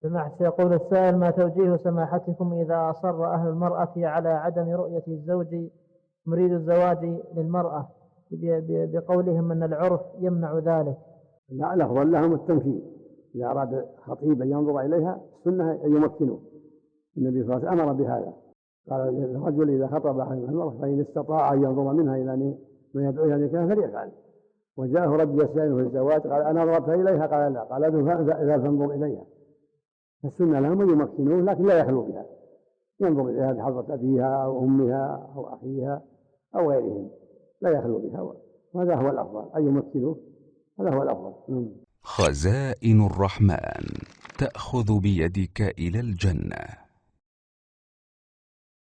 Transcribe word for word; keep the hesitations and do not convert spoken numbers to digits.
سماحة يقول السائل: ما توجيه سماحتكم إذا أصر أهل المرأة على عدم رؤية الزوج مريد الزواج للمرأة بقولهم أن العرف يمنع ذلك؟ لا، الأفضل لهم التمكين. إذا أراد خطيب أن ينظر إليها السنة أن يمكنه. النبي صلى الله عليه وسلم أمر بهذا، قال الرجل إذا خطب عن المرأة فإن استطاع أن ينظر منها إلى ما يدعو إلى نكاح فليفعل. وجاءه رجل يسأله في الزواج قال: أنا نظرت إليها؟ قال: لا. قال: إذا فانظر إليها. فالسنة لهم أن يمكنوه، لكن لا يخلو بها، ينظر إليها بحضرة أبيها أو أمها أو أخيها أو غيرهم، لا يخلو بها، وهذا هو الأفضل أن يمكنوه، هذا هو الأفضل. خزائن الرحمن تأخذ بيدك إلى الجنة.